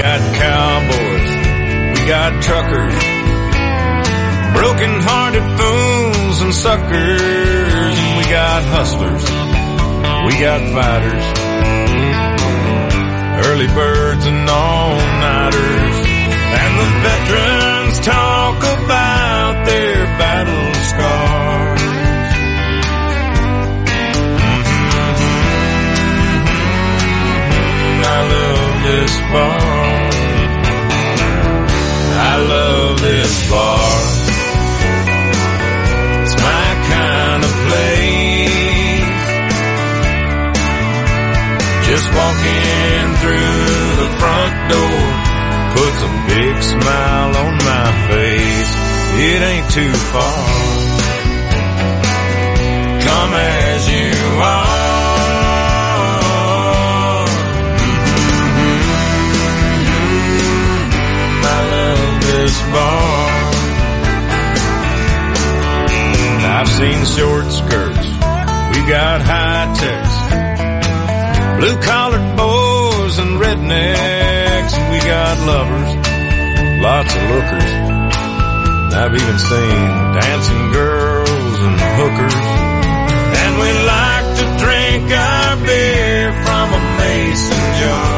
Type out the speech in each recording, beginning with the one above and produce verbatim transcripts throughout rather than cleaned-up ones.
got cowboys, we got truckers, broken-hearted fools and suckers, and we got hustlers, we got fighters, early birds and all-nighters, and the veterans talk about their battle scars. I love this bar. I love this bar. It's my kind of place. Just walking through the front door puts a big smile on my face. It ain't too far. Come as you are. Bar. I've seen short skirts, we got high techs, blue collared boys and rednecks, and we got lovers, lots of lookers. I've even seen dancing girls and hookers, and we like to drink our beer from a mason jar.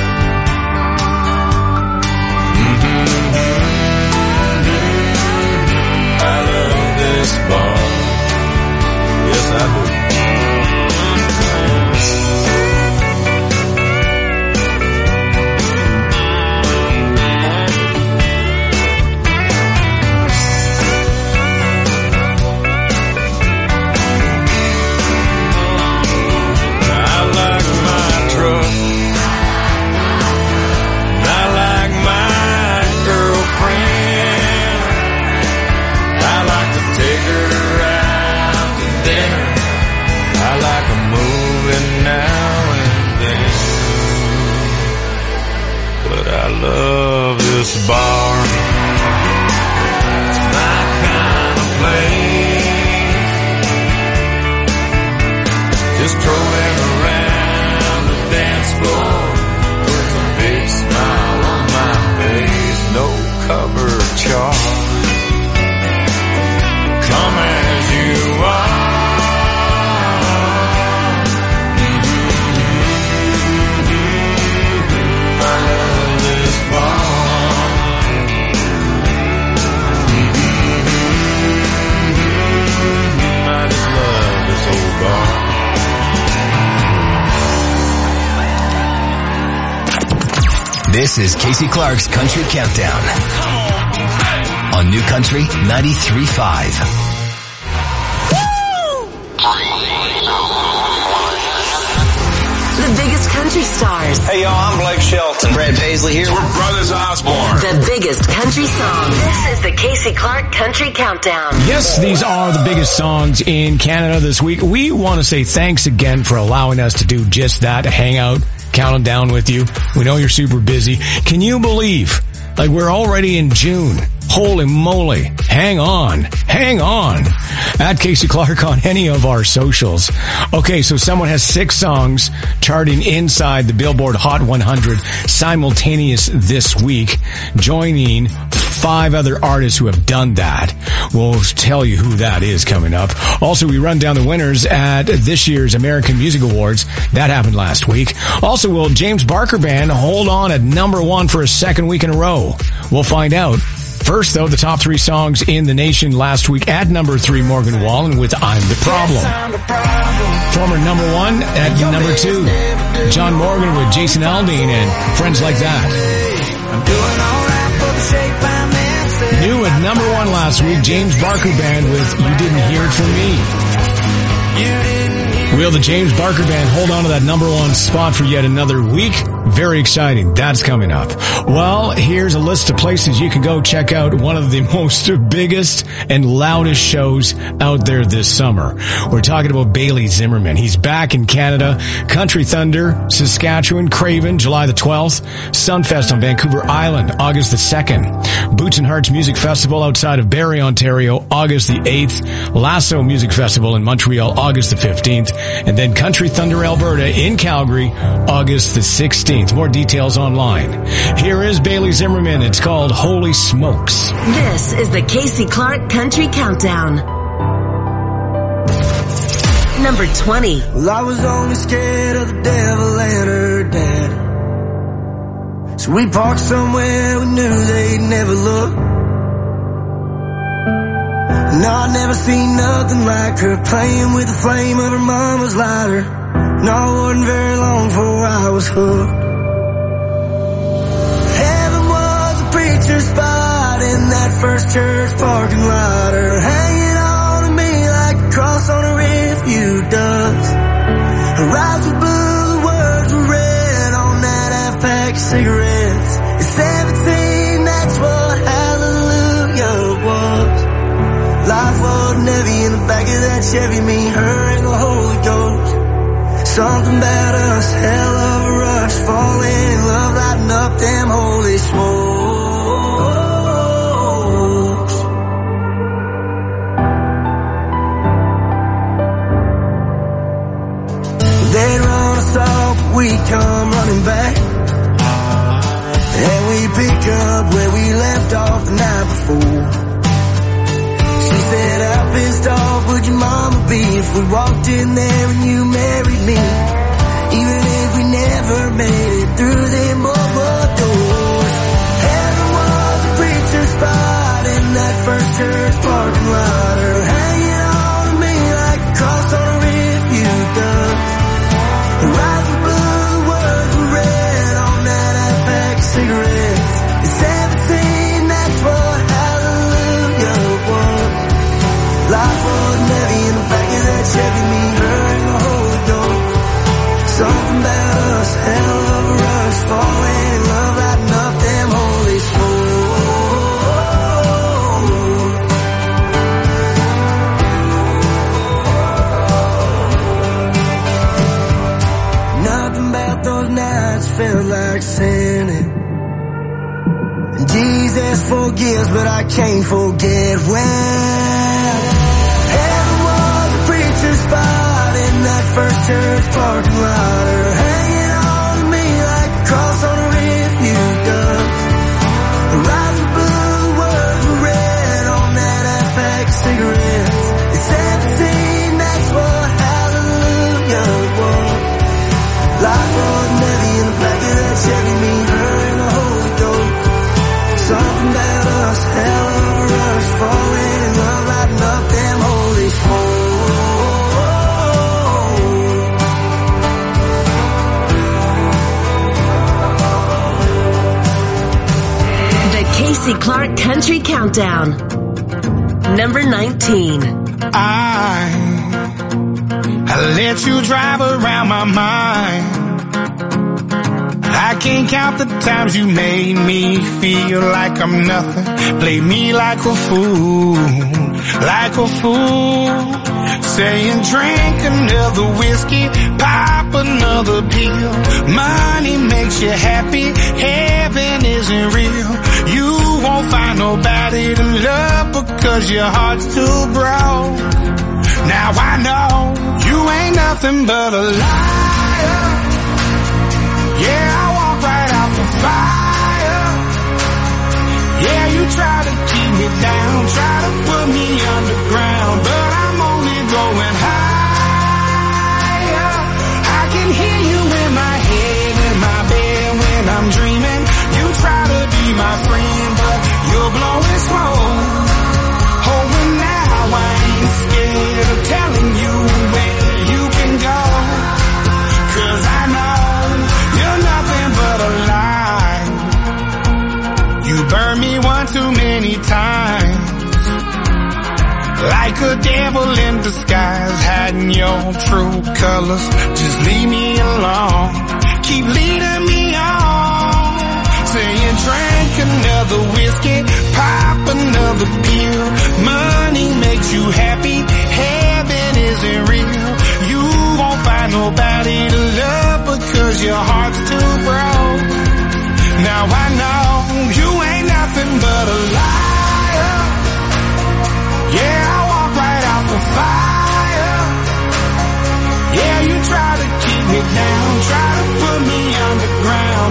This bar. Yes, I do. I like my truck. I like my girlfriend. I like to take her around to dinner. I like a movie now and then. But I love this bar. It's my kind of place. Just strolling around the dance floor with a big smile on my face. No cover charge. Come as you are. I love this bar. I just love this old bar. This is Casey Clark's Country Countdown on New Country ninety-three point five. The biggest country stars. Hey y'all, I'm Blake Shelton. Brad Paisley here. We're Brothers Osborne. The biggest country songs. This is the Casey Clark Country Countdown. Yes, these are the biggest songs in Canada this week. We want to say thanks again for allowing us to do just that, hang out, count them down with you. We know you're super busy. Can you believe, like, we're already in June? Holy moly. Hang on. Hang on. At Casey Clark on any of our socials. Okay, so someone has six songs charting inside the Billboard Hot one hundred simultaneous this week, joining five other artists who have done that. We'll tell you who that is coming up. Also, we run down the winners at this year's American Music Awards. That happened last week. Also, will James Barker Band hold on at number one for a second week in a row? We'll find out. First, though, the top three songs in the nation last week. At number three, Morgan Wallen with I'm the Problem. Former number one at number two, John Morgan with Jason Aldean and Friends Like That. New at number one last week, James Barker Band with You Didn't Hear It From Me. Will the James Barker Band hold on to that number one spot for yet another week? Very exciting. That's coming up. Well, here's a list of places you can go check out one of the most biggest and loudest shows out there this summer. We're talking about Bailey Zimmerman. He's back in Canada. Country Thunder, Saskatchewan, Craven, July the twelfth. Sunfest on Vancouver Island, August the second. Boots and Hearts Music Festival outside of Barrie, Ontario, August the eighth. Lasso Music Festival in Montreal, August the fifteenth. And then Country Thunder Alberta in Calgary, August the sixteenth. Records. More details online. Here is Bailey Zimmerman. It's called Holy Smokes. This is the Casey Clark Country Countdown. Number twenty. Well, I was only scared of the devil and her dad. So we parked somewhere we knew they'd never look. No, I never seen nothing like her playing with the flame of her mama's lighter. No, it wasn't very long before I was hooked. Heaven was a preacher's spot in that first church parking lot. Her hanging on to me like a cross on a rearview does. Her eyes were blue, the words were red on that half-pack of cigarettes. At seventeen, that's what hallelujah was. Life wasn't heavy in the back of that Chevy, me, her, and the Holy Ghost. Something about us, hell of a rush, falling in love, lighting up them holy smokes. They'd run us off, we come running back, and we pick up where we left off the night before. She said, how pissed off would your mama be if we walked in there and you married me? Even if we never made it through them bubble doors. Heaven was a preacher's spot in that first church parking lot. Her hanging on to me like a cross on a rearview does. Her eyes were blue, the words were red on that half-pack of cigarettes. At seventeen, that's what hallelujah was. Life wasn't heavy in the back of that Chevy, me, her, and the Holy Ghost. Something about us, hell of a rush, falling in love, lighting up them holy smokes. Nothing about those nights felt like sinning. And Jesus forgives, but I can't forget when heaven was a preacher's spot in that first church parking lot. Her hanging on to me like a cross on a rearview does. Her eyes were blue, the words were red on that half-pack of cigarettes. At seventeen, that's what hallelujah was. Life wasn't heavy in the back of that Chevy, me, her, and the Holy Ghost. Something about us, hell of a rush, falling in love, lighting up them holy smokes. The Casey Clark Country Countdown. Number nineteen. I, I let you drive around my mind. I can't count the times you made me feel like I'm nothing. Play me like a fool, like a fool. Saying drink another whiskey, pop another pill. Money makes you happy, heaven isn't real. You won't find nobody to love because your heart's too broke. Now I know you ain't nothing but a liar. Yeah, I walk right out the fire. Yeah, you try to keep me down, try to put me underground, but I'm only going higher. I can hear you in my head, in my bed when I'm dreaming. You try to be my friend, but you're blowing smoke. Oh, and now I ain't scared of telling you where you can go, 'cause I know you're nothing but a lie. You burned me one too many times, like a devil in disguise, hiding your true colors. Just leave me alone, keep leading me on. Saying drink another whiskey, pop another pill. Money makes you happy, heaven isn't real. You won't find nobody to love because your heart's too broke. Now I know you ain't nothing but a liar. Yeah, I walk right out the fire. Yeah, you try to keep me down, try to put me underground,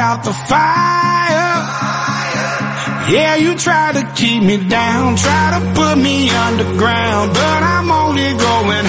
out the fire. Yeah, you try to keep me down, try to put me underground, but I'm only going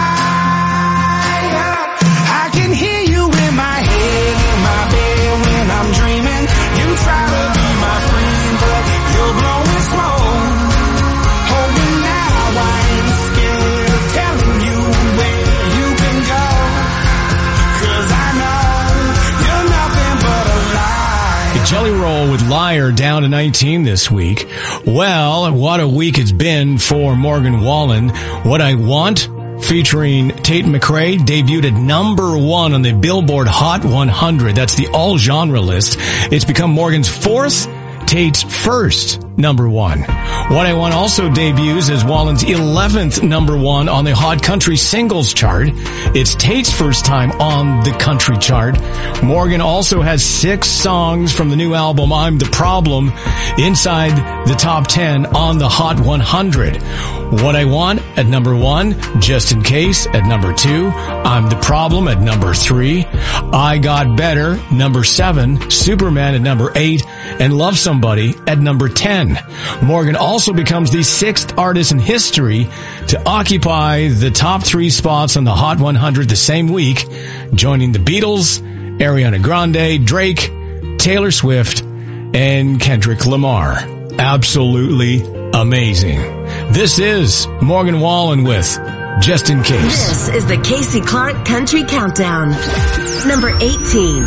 higher. I can hear you in my head, in my bed when I'm dreaming. You try to be my friend, but you're blowing smoke. Hold me now, I ain't scared of telling you where you can go, 'cause I know you're nothing but a lie. The Jelly Roll with Liar down to nineteen this week. Well, what a week it's been for Morgan Wallen. What I Want, featuring Tate McRae, debuted at number one on the Billboard Hot one hundred. That's the all-genre list. It's become Morgan's fourth, Tate's first number one. What I Want also debuts as Wallen's eleventh number one on the Hot Country Singles chart. It's Tate's first time on the country chart. Morgan also has six songs from the new album I'm the Problem inside the top ten on the Hot one hundred. What I Want at number one, Just in Case at number two, I'm the Problem at number three, I Got Better, number seven, Superman at number eight, and Love Somebody at number ten. Morgan also becomes the sixth artist in history to occupy the top three spots on the Hot one hundred the same week, joining the Beatles, Ariana Grande, Drake, Taylor Swift, and Kendrick Lamar. Absolutely amazing. This is Morgan Wallen with Just in Case. This is the Casey Clark Country Countdown. Number eighteen.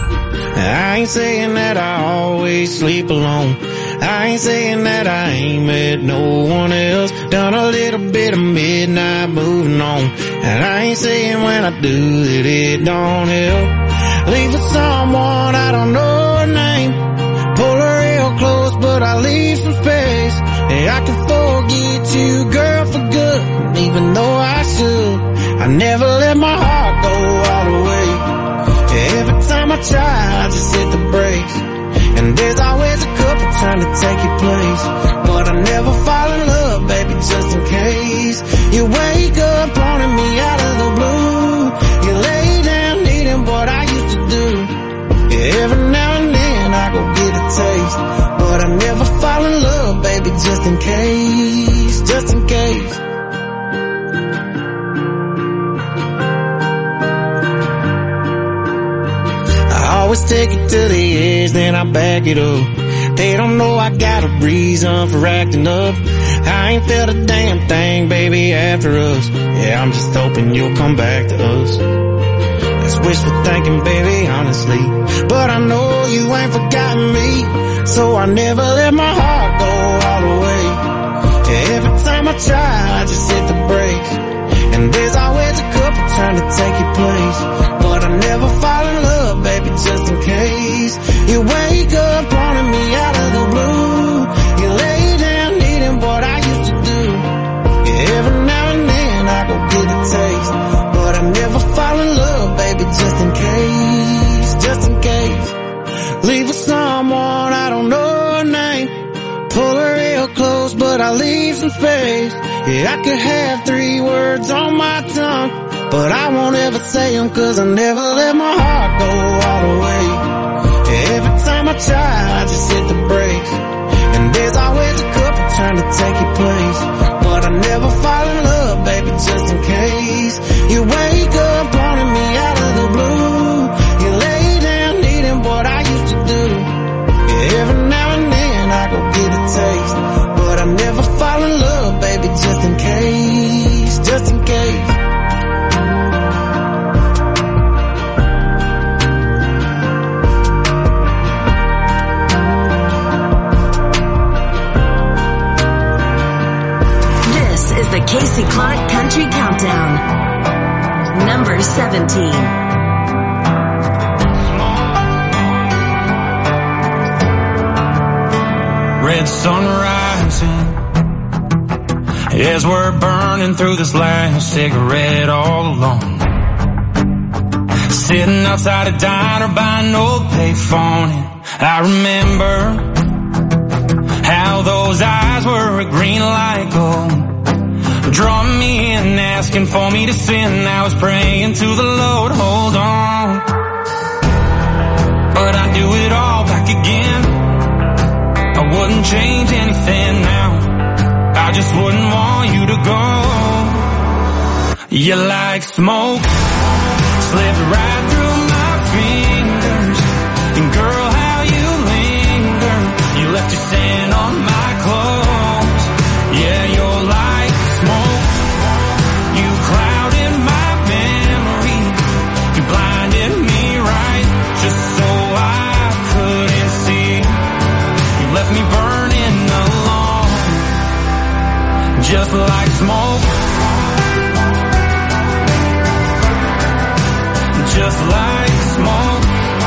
I ain't saying that I always sleep alone. I ain't saying that I ain't met no one else. Done a little bit of midnight moving on. And I ain't saying when I do that it don't help. Leave with someone I don't know her name. Pull her real close but I leave some space. Hey, I can forget you, girl, for good. Even though I should, I never let my heart go all the way. Every time I try, I just hit the brakes. And there's always a couple trying to take your place. But I never fall in love, baby, just in case. You wake up wanting me out of the blue. You lay down needing what I used to do. Yeah, every now and then I go get a taste. But I never fall in love, baby, just in case. Just in case. Always take it to the edge, then I back it up. They don't know I got a reason for acting up. I ain't felt a damn thing, baby, after us. Yeah, I'm just hoping you'll come back to us. That's wishful thinking, baby, honestly. But I know you ain't forgotten me, so I never let my heart go all the way. Yeah, every time I try, I just hit the brakes. And there's always a couple trying to take your place. But I never fall in love, baby, just in case. You wake up wanting me out of the blue. You lay down needing what I used to do. Yeah, every now and then I go get a taste. But I never fall in love, baby, just in case. Just in case. Leave with someone I don't know her name. Pull her real close, but I leave some space. Yeah, I could have three words on my tongue, but I won't ever say them, 'cause I never let my heart go all the way. Yeah, every time I try, I just hit the brakes. And there's always a couple trying to take your place. But I never fall in love, baby, just in case. You wake up wanting me out of the blue. You lay down needing what I used to do. Yeah, every now and then I go get a taste. But I never fall in love, baby, just in case. Just in case. The Casey Clark Country Countdown. Number seventeen. Red sun rising as we're burning through this last cigarette all alone. Sitting outside a diner by an old payphone, and I remember how those eyes were green like gold, drawing me in, asking for me to sin. I was praying to the Lord, hold on. But I I'd do it all back again. I wouldn't change anything now. I just wouldn't want you to go. You're like smoke, slipped right through my fingers. And girl, how you linger. You left your scent on my clothes. Yeah, you're like smoke. You clouded my memory. You blinded me right, just so I couldn't see. You left me burning alone, just like smoke. Just like smoke.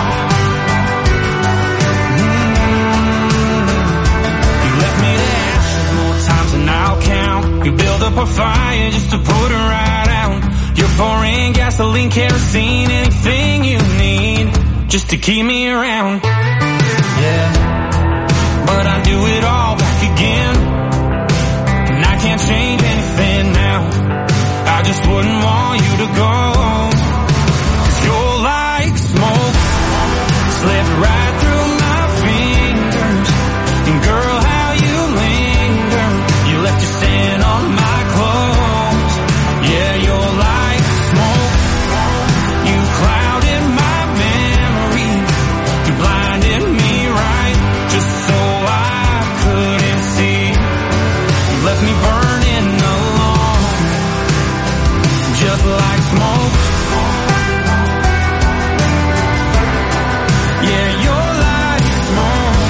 Mm-hmm. You left me to ashes more times than I'll count. You build up a fire just to put it right out. You're pouring gasoline, kerosene, anything you need, just to keep me around. Yeah, but I do it all back again. And I can't change anything now. I just wouldn't want you to go. You're like smoke, slipped right through my fingers. And girl, how you linger. You left your scent on my clothes. Yeah, you're like smoke. You clouded my memory. You blinded me right, just so I couldn't see. You left me burning alone, just like smoke. Yeah, you're like smoke.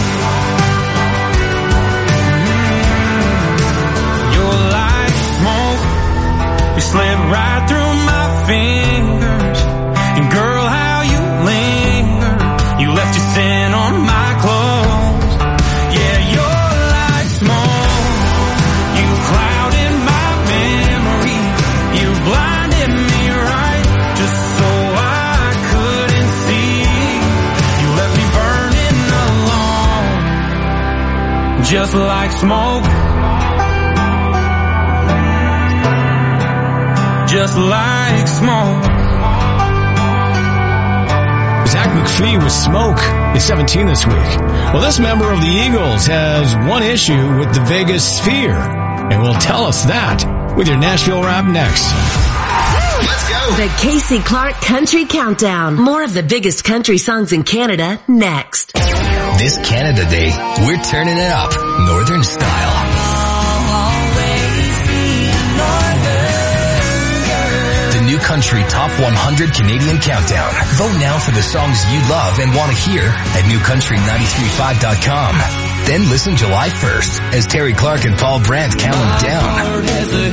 Mm-hmm. You're like smoke. You slid right through my fingers. And girl, how you linger. You left your scent on my clothes. Yeah, you're like smoke. You clouded my memory. You blinded me right, just so I couldn't see. You left me burning alone, just like smoke. Just like smoke. Zach McPhee with Smoke is seventeen this week. Well, this member of the Eagles has one issue with the Vegas Sphere, and will tell us that with your Nashville Rap next. Let's go. The Casey Clark Country Countdown. More of the biggest country songs in Canada next. This Canada Day, we're turning it up, Northern style. The New Country Top one hundred Canadian Countdown. Vote now for the songs you love and want to hear at new country nine three five dot com. Then listen July first as Terry Clark and Paul Brandt count them down.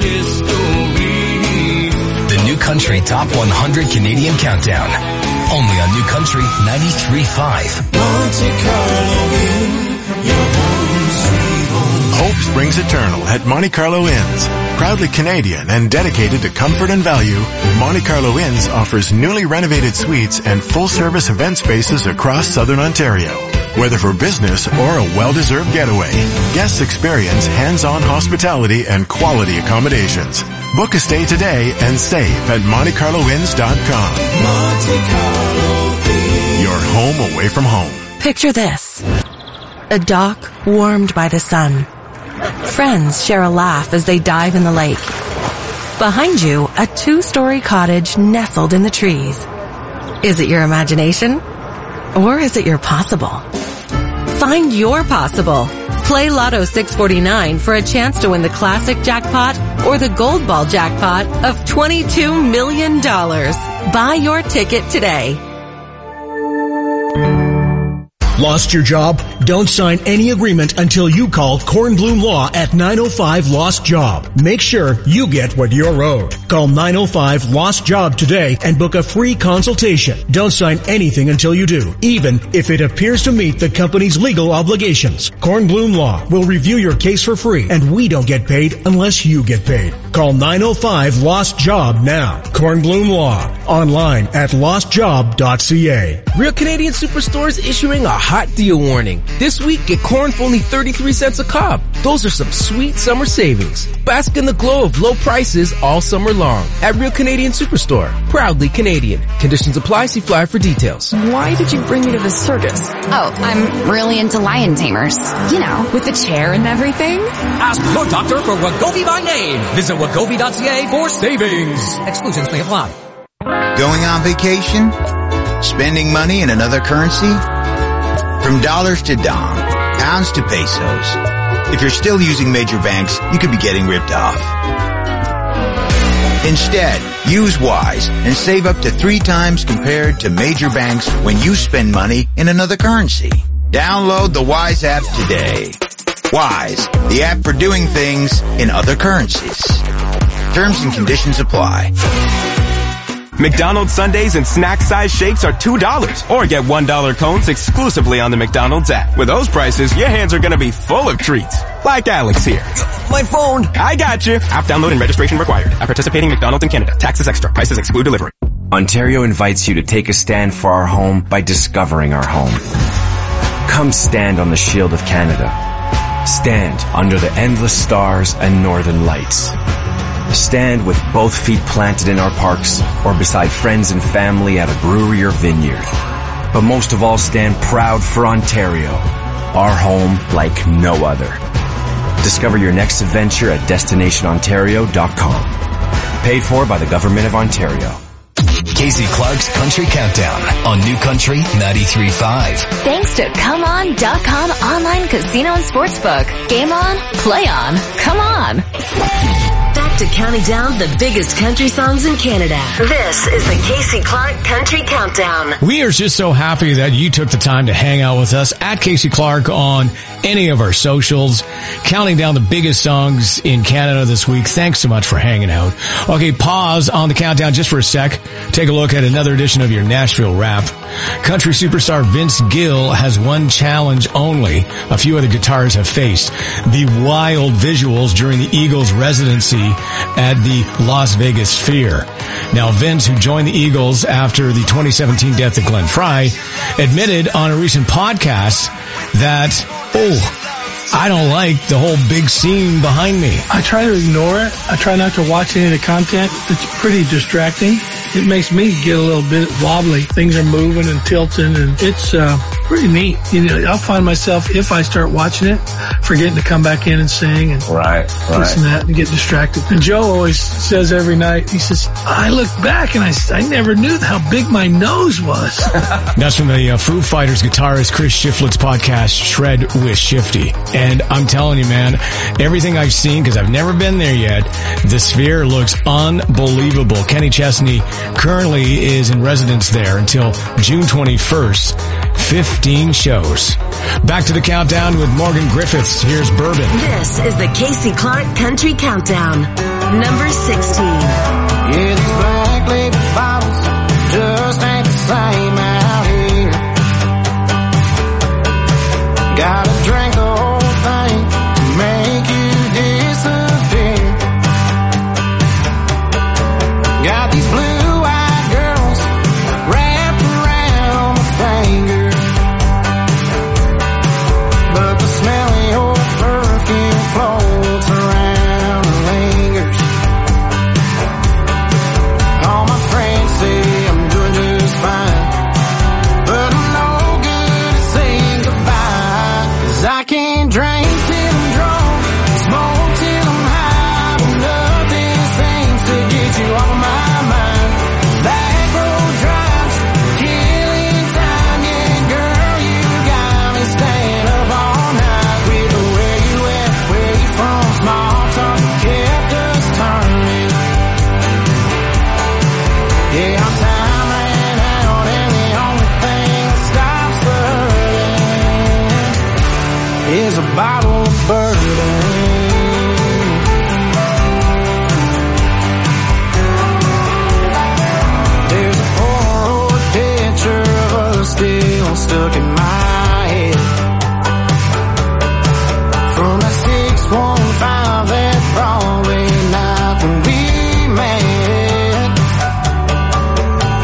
The New Country Top one hundred Canadian Countdown. Only on New Country ninety-three point five. Monte Carlo Inn, your home sweet home. Hope springs eternal at Monte Carlo Inns. Proudly Canadian and dedicated to comfort and value, Monte Carlo Inns offers newly renovated suites and full-service event spaces across Southern Ontario. Whether for business or a well-deserved getaway, guests experience hands-on hospitality and quality accommodations. Book a stay today and save at monte carlo inns dot com. Monte Carlo Inns. Your home away from home. Picture this. A dock warmed by the sun. Friends share a laugh as they dive in the lake. Behind you, a two-story cottage nestled in the trees. Is it your imagination? Or is it your possible? Find your possible. Play Lotto six forty-nine for a chance to win the classic jackpot or the gold ball jackpot of twenty-two million dollars. Buy your ticket today. Lost your job? Don't sign any agreement until you call Kornblum Law at nine oh five Lost Job. Make sure you get what you're owed. Call nine oh five Lost Job today and book a free consultation. Don't sign anything until you do, even if it appears to meet the company's legal obligations. Kornblum Law will review your case for free, and we don't get paid unless you get paid. Call nine oh five Lost Job now. Kornblum Law. Online at lost job dot c a. Real Canadian Superstore is issuing a hot deal warning. This week, get corn for only thirty-three cents a cob. Those are some sweet summer savings. Bask in the glow of low prices all summer long at Real Canadian Superstore. Proudly Canadian. Conditions apply. See flyer for details. Why did you bring me to the circus? Oh, I'm really into lion tamers. You know, with the chair and everything. Ask your doctor for Wegovy by name. Visit wegovy dot c a for savings. Exclusions may apply. Going on vacation? Spending money in another currency? From dollars to dong, pounds to pesos. If you're still using major banks, you could be getting ripped off. Instead, use Wise and save up to three times compared to major banks when you spend money in another currency. Download the Wise app today. Wise, the app for doing things in other currencies. Terms and conditions apply. McDonald's sundaes and snack-size shakes are two dollars. Or get one dollar cones exclusively on the McDonald's app. With those prices, your hands are gonna be full of treats. Like Alex here. My phone. I got you. App download and registration required. At participating McDonald's in Canada. Taxes extra. Prices exclude delivery. Ontario invites you to take a stand for our home by discovering our home. Come stand on the shield of Canada. Stand under the endless stars and northern lights. Stand with both feet planted in our parks or beside friends and family at a brewery or vineyard. But most of all, stand proud for Ontario, our home like no other. Discover your next adventure at destination ontario dot com. Paid for by the Government of Ontario. Casey Clark's Country Countdown on New Country ninety-three point five. Thanks to Come On dot com online casino and sportsbook. Game on, play on, come on. Back to counting down the biggest country songs in Canada. This is the Casey Clark Country Countdown. We are just so happy that you took the time to hang out with us at Casey Clark on any of our socials, counting down the biggest songs in Canada this week. Thanks so much for hanging out. Okay, pause on the countdown just for a sec. Take a look at another edition of your Nashville Wrap. Country superstar Vince Gill has one challenge only a few other guitarists have faced: the wild visuals during the Eagles' residency at the Las Vegas Sphere. Now, Vince, who joined the Eagles after the twenty seventeen death of Glenn Frey, admitted on a recent podcast that, oh, I don't like the whole big scene behind me. I try to ignore it. I try not to watch any of the content. It's pretty distracting. It makes me get a little bit wobbly. Things are moving and tilting, and it's uh, pretty neat. You know, I'll find myself, if I start watching it, forgetting to come back in and sing and right, this right. and that and get distracted. And Joe always says every night, he says, I look back and I, I never knew how big my nose was. That's from the uh, Foo Fighters guitarist Chris Shiflett's podcast, Shred with Shifty. And I'm telling you, man, everything I've seen, because I've never been there yet, the Sphere looks unbelievable. Kenny Chesney currently is in residence there until June twenty-first. fifteen shows. Back to the countdown with Morgan Griffiths. Here's Bourbon. This is the Casey Clark Country Countdown. Number sixteen. Yeah, these black label bottles just ain't the same out here. Gotta drink the whole thing to make you disappear. Got these blue-eyed girls wrapped around my finger, but the smell of your perfume floats around and lingers. All my friends say I'm doing just fine, but I'm no good at saying goodbye, 'cause I can't drink till I'm drunk, smoke till I'm high, but nothing seems to get you off my mind. Back road drives, killing time, yeah, girl, you got me staying up all night with the where you at, where you from, small talk kept us turning. Yeah, our time ran out, and the only thing that stops hurting is a bottle of bourbon. There's a Polaroid picture of us still stuck in my head from that six one five that Broadway night when we met.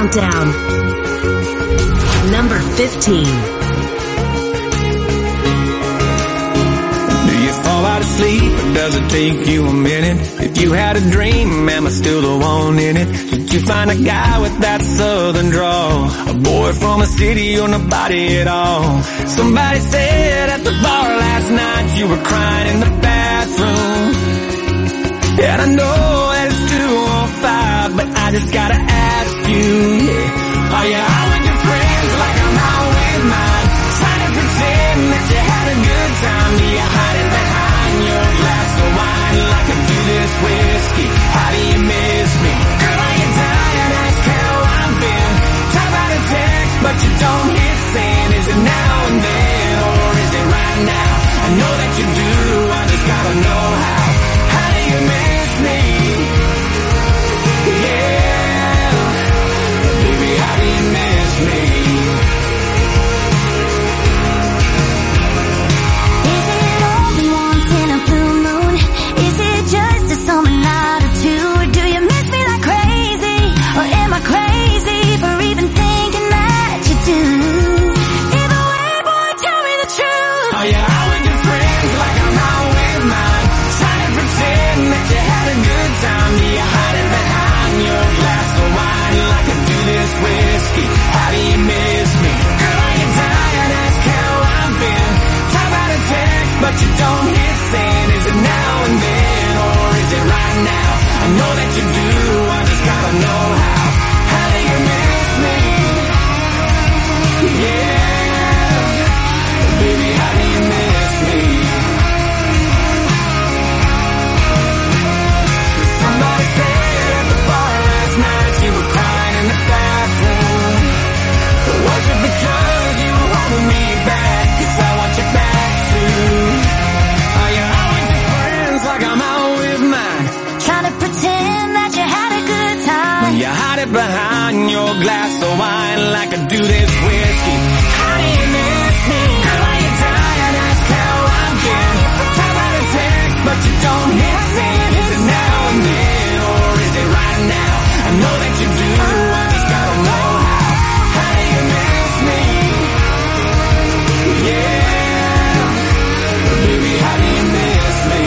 Countdown. Number fifteen. Fall out of sleep, or does it take you a minute? If you had a dream, am I still the one in it? Did you find a guy with that southern drawl? A boy from a city you're nobody at all? Somebody said at the bar last night you were crying in the bathroom. And I know that it's two on five, but I just gotta ask you, yeah. Are you out with your friends like I'm out with mine? Trying to pretend that you had a good time. Do you hide it behind your glass of wine like I do this whiskey? How do you miss me? Girl, are you dying? Ask how I've been. Type out a text, but you don't hit send. Is it now and then, or is it right now? I know that you do, I just gotta know how. How do you miss me? Yeah, baby, how do you miss me? Whiskey, how do you miss me? Girl, are you dying? Ask how I've been. Type out a text, but you don't hit send. Is it now and then, or is it right now? I know that you do, I just gotta know how. How do you miss me? Yeah, baby, how do you miss me? Somebody said at the bar last night you were crying in the bathroom. Was it because you were holding me back? 'Cause I want you back too. Are you out with your friends like I'm out with mine? Trying to pretend that you had a good time. You hide it behind your glass of wine like I do this whiskey. How do you miss me? Girl, are you dying? Ask how I'm getting. Type out a text, but you don't hit send. Is it now and then, or is it right now? I know that you do, I just gotta know how. How do you miss me? Yeah, baby, how do you miss me?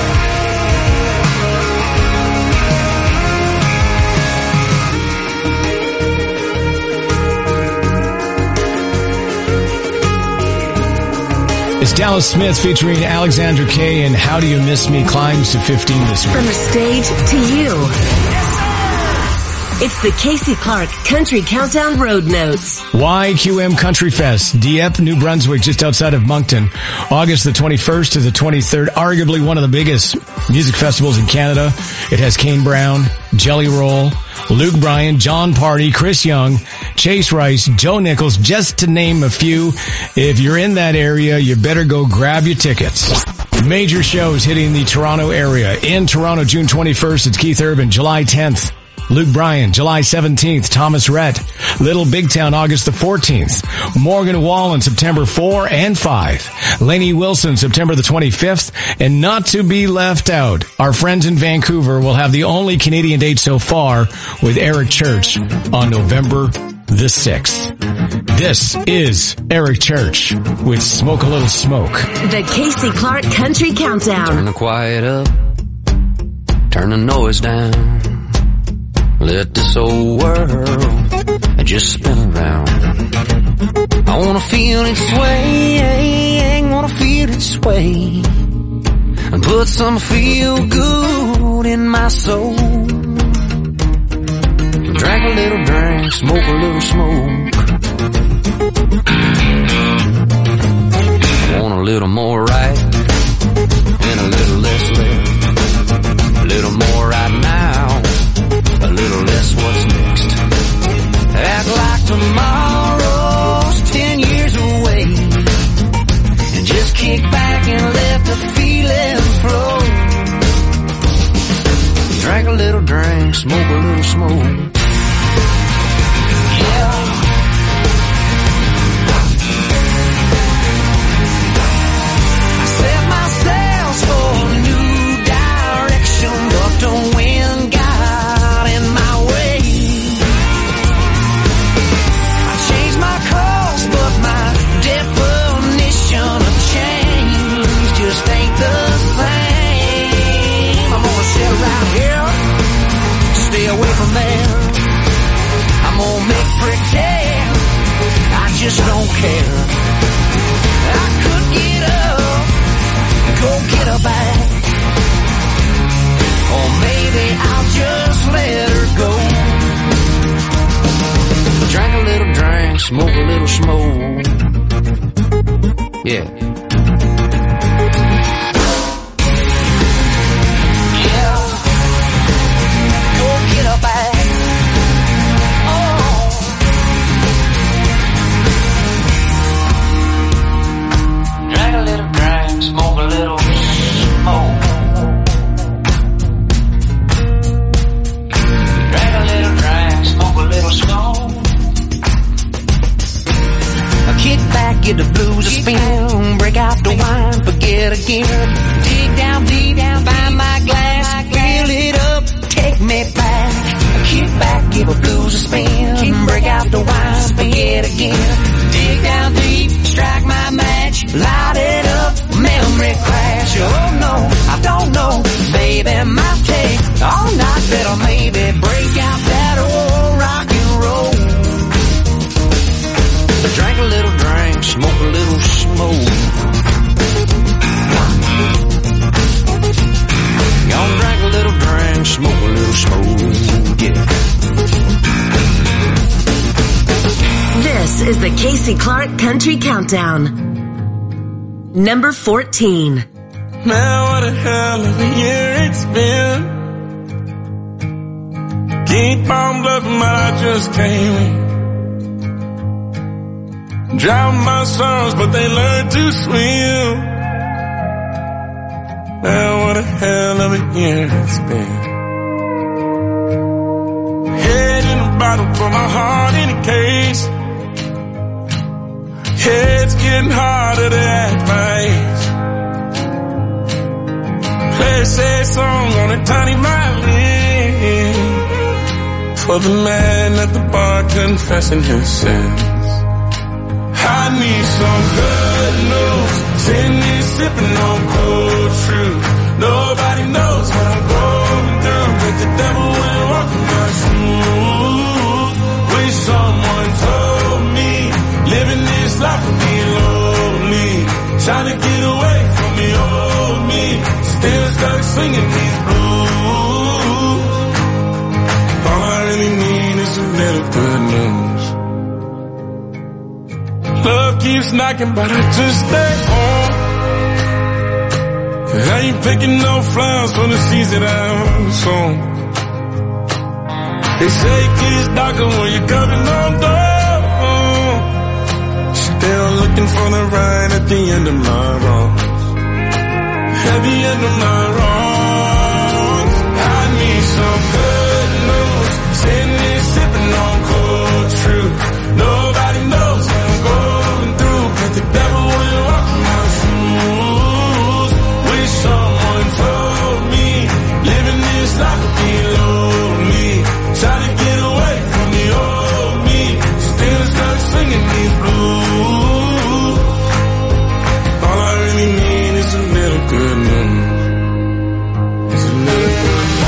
It's Dallas Smith featuring Alexandra Kay and How Do You Miss Me climbs to fifteen this week. From the stage to you. It's the Casey Clark Country Countdown Road Notes. Y Q M Country Fest, Dieppe, New Brunswick, just outside of Moncton. August the twenty-first to the twenty-third, arguably one of the biggest music festivals in Canada. It has Kane Brown, Jelly Roll, Luke Bryan, John Party, Chris Young, Chase Rice, Joe Nichols, just to name a few. If you're in that area, you better go grab your tickets. Major shows hitting the Toronto area. In Toronto, June twenty-first, it's Keith Urban. July tenth, Luke Bryan. July seventeenth, Thomas Rhett. Little Big Town, August the fourteenth. Morgan Wallen, September fourth and fifth. Lainey Wilson, September the twenty-fifth. And not to be left out, our friends in Vancouver will have the only Canadian date so far with Eric Church on November the sixth. This is Eric Church with Smoke a Little Smoke. The Casey Clark Country Countdown. Turn the quiet up. Turn the noise down. Let this old world just spin around. I wanna feel it sway, wanna feel it sway, and put some feel good in my soul. Drink a little drink, smoke a little smoke. Want a little more right, and a little less left. A little more right now, a little less what's next. Act like tomorrow's ten years away, and just kick back and let the feelings flow. Drink a little drink, smoke a little smoke. Yeah. I set my sails for a new direction, but the wind got in my way. smoke a little smoke. Yeah. Smoke a little smoke. Drink a little drink, smoke a little smoke. Kick back, get the blues a spin. Break out the wine, forget again. Dig down deep, find my glass. Fill it up, take me back. Kick back, give the blues a spin. Break out the wine, forget again. Dig down deep, strike my match. Light it up, memory crash. Oh no, I don't know, baby, might take all night, better maybe break out that old rock and roll. Drink a little drink, smoke a little smoke. Gonna drink a little drink, smoke a little smoke, yeah. This is the Casey Clark Country Countdown. Number fourteen. Man, what a hell of a year it's been. Keep on bluffing, but I just can't win. Drown my sorrows, but they learn to swim. Man, what a hell of a year it's been. Head in a bottle, put my heart in a case. It's getting harder to act my age. Play a sad song on a tiny violin for the man at the bar confessing his sins. I need some good news. Sitting here sipping on cold truth. Nobody knows what I'm going through, but the devil will walk in my shoes. Wish someone told me living this life would be lonely. Trying to get away from the old me. Still stuck singing these blues. All I really need is a little good news. Love keeps knocking, but I just stay home. Cause I ain't picking no flowers for the seeds that I'm sown. They say it gets darker when you're coming on down. Still looking for the right at the end of my wrongs. At the end of my wrongs. I need some good news. Sitting here sipping on cold truth. Nobody knows what I'm going through, but the devil will walk in my shoes. Wish someone told me living this life would be lonely. Trying to get away from the old me. Still stuck singing these blues. All I really need is a little good news. It's a little good news.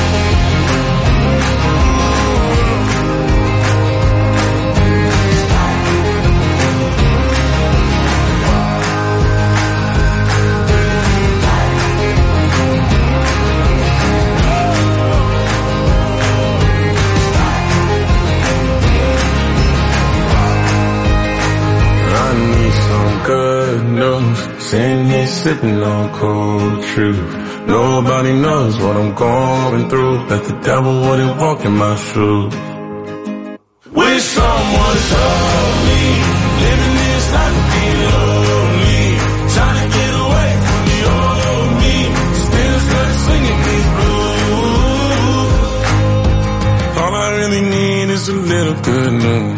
Good news, sitting here sipping on cold truth. Nobody knows what I'm going through, that the devil wouldn't walk in my shoes. Wish someone told me living this life would be lonely. Trying to get away from the old me. Still stuck singing these blues. All I really need is a little good news.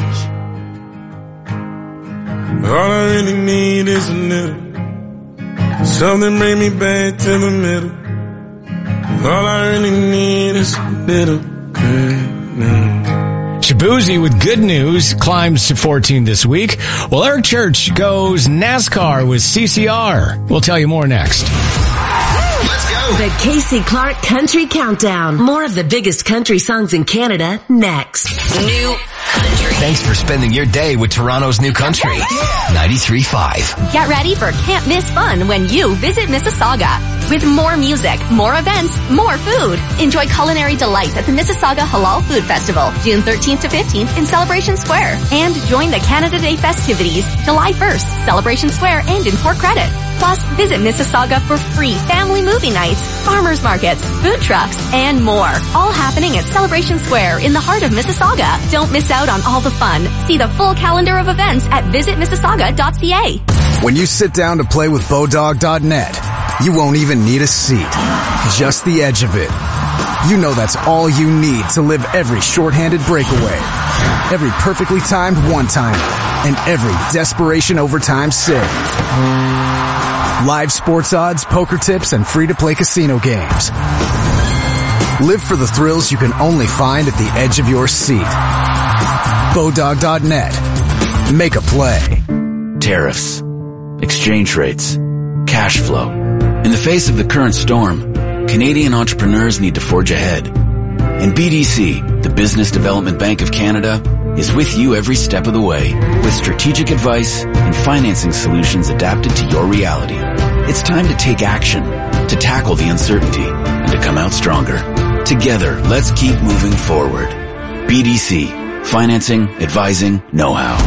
All I really need is a little. Something bring me back to the middle. All I really need is a little good news. Shabuzi with Good News climbs to fourteen this week. Well, Eric Church goes NASCAR with C C R. We'll tell you more next. Let's go. The Casey Clark Country Countdown. More of the biggest country songs in Canada next. New country. Thanks for spending your day with Toronto's New Country. ninety-three point five. Get ready for can't miss fun when you visit Mississauga. With more music, more events, more food. Enjoy culinary delights at the Mississauga Halal Food Festival, June thirteenth to fifteenth in Celebration Square. And join the Canada Day festivities, July first, Celebration Square and in Port Credit. Plus, visit Mississauga for free family movie nights, farmers markets, food trucks, and more. All happening at Celebration Square in the heart of Mississauga. Don't miss out on all the fun. See the full calendar of events at visit mississauga dot c a. When you sit down to play with Bodog dot net, you won't even need a seat. Just the edge of it. You know that's all you need to live every shorthanded breakaway, every perfectly timed one-timer, and every desperation overtime save. Live sports odds, poker tips, and free-to-play casino games. Live for the thrills you can only find at the edge of your seat. Bodog dot net. Make a play. Tariffs, exchange rates, cash flow. In the face of the current storm, Canadian entrepreneurs need to forge ahead. And B D C, the Business Development Bank of Canada, is with you every step of the way with strategic advice and financing solutions adapted to your reality. It's time to take action, to tackle the uncertainty, and to come out stronger. Together, let's keep moving forward. B D C, financing, advising, know-how.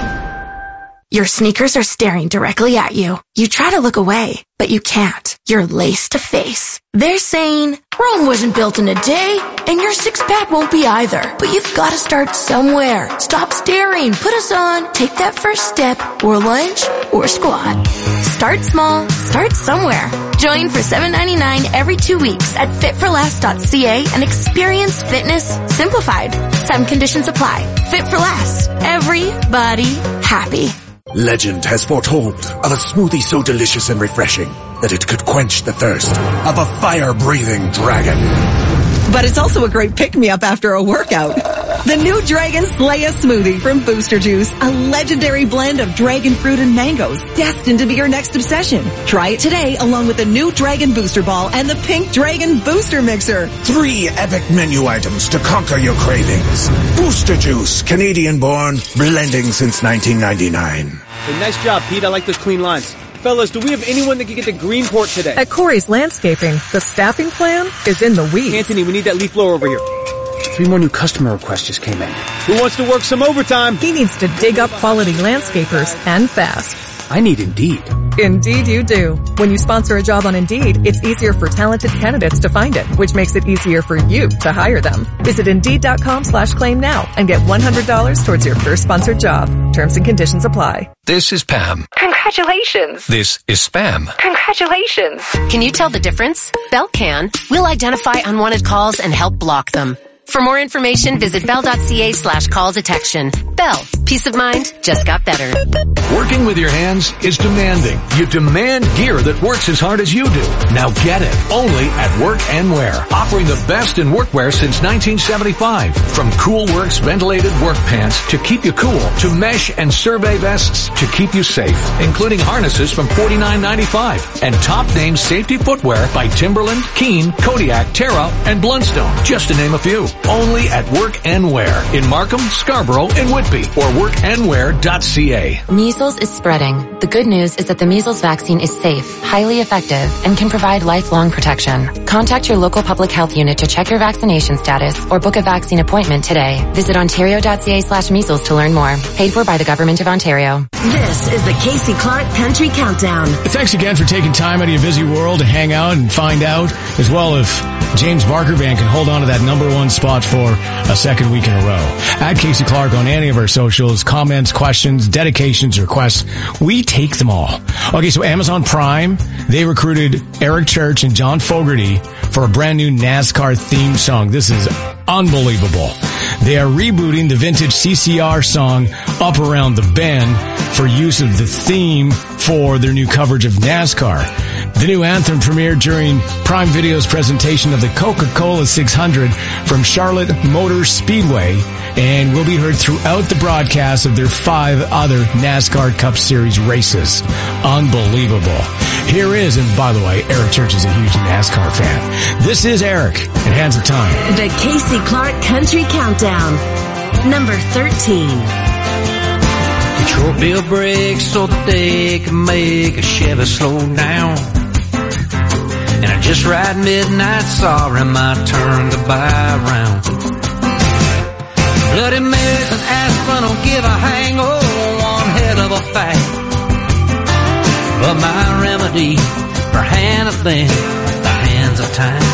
Your sneakers are staring directly at you. You try to look away, but you can't. You're lace to face. They're saying, Rome wasn't built in a day, and your six-pack won't be either. But you've got to start somewhere. Stop staring. Put us on. Take that first step, or lunge, or squat. Start small. Start somewhere. Join for seven ninety-nine every two weeks at fit for less dot c a and experience fitness simplified. Some conditions apply. Fit for Less. Everybody happy. Legend has foretold of a smoothie so delicious and refreshing that it could quench the thirst of a fire-breathing dragon. But it's also a great pick-me-up after a workout. The new Dragon Slaya smoothie from Booster Juice, a legendary blend of dragon fruit and mangoes, destined to be your next obsession. Try it today along with the new Dragon Booster Ball and the Pink Dragon Booster Mixer. Three epic menu items to conquer your cravings. Booster Juice, Canadian-born, blending since nineteen ninety-nine. Hey, nice job, Pete. I like those clean lines. Fellas, do we have anyone that can get to Greenport today? At Corey's Landscaping, the staffing plan is in the weeds. Anthony, we need that leaf blower over here. Three more new customer requests just came in. Who wants to work some overtime? He needs to dig up quality landscapers and fast. I need Indeed. Indeed you do. When you sponsor a job on Indeed, it's easier for talented candidates to find it, which makes it easier for you to hire them. Visit Indeed.com slash claim now and get one hundred dollars towards your first sponsored job. Terms and conditions apply. This is Pam. Congratulations. This is Spam. Congratulations. Can you tell the difference? Bell can. We'll identify unwanted calls and help block them. For more information, visit bell.ca slash call detection. Bell. Peace of mind just got better. Working with your hands is demanding. You demand gear that works as hard as you do. Now get it. Only at Work and Wear. Offering the best in workwear since nineteen seventy-five. From Cool Works ventilated work pants to keep you cool, to mesh and survey vests to keep you safe, including harnesses from forty-nine ninety-five. And top name safety footwear by Timberland, Keen, Kodiak, Terra, and Blundstone, just to name a few. Only at Work and Wear in Markham, Scarborough, and Whitby, or work and wear dot c a. Measles is spreading. The good news is that the measles vaccine is safe, highly effective, and can provide lifelong protection. Contact your local public health unit to check your vaccination status or book a vaccine appointment today. Visit ontario.ca slash measles to learn more. Paid for by the Government of Ontario. This is the Casey Clark Country Countdown. Thanks again for taking time out of your busy world to hang out and find out as well if James Barker Van can hold on to that number one spot for a second week in a row. At Casey Clark on any of our socials, comments, questions, dedications, requests, we take them all. Okay, so Amazon Prime, they recruited Eric Church and John Fogerty for a brand new NASCAR theme song. This is unbelievable. They are rebooting the vintage C C R song Up Around the Bend for use of the theme for their new coverage of NASCAR. The new anthem premiered during Prime Video's presentation of the Coca-Cola six hundred from Charlotte Motor Speedway and will be heard throughout the broadcast of their five other NASCAR Cup Series races. Unbelievable. Here is, and by the way, Eric Church is a huge NASCAR fan. This is Eric and Hands of Time. The Casey Clark Country Countdown. Number thirteen. Short bill brakes so that they can make a Chevy slow down. And I just ride midnight, sorry, my turn to buy round. Bloody Marys and aspirin don't give a hang, oh, one hell of a fact. But my remedy for anything, the hands of time.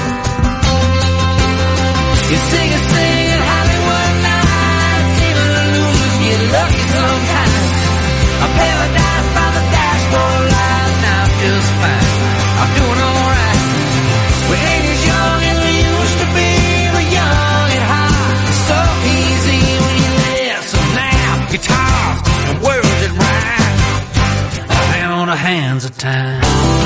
You sing and sing at Hollywood nights, even the losers get lucky sometimes. A paradise by the dashboard light, now I'm just fine. I'm doing alright. We ain't as young as we used to be, we're young and hot. It's so easy when you listen now. Guitars and words that rhyme, down the hands of time.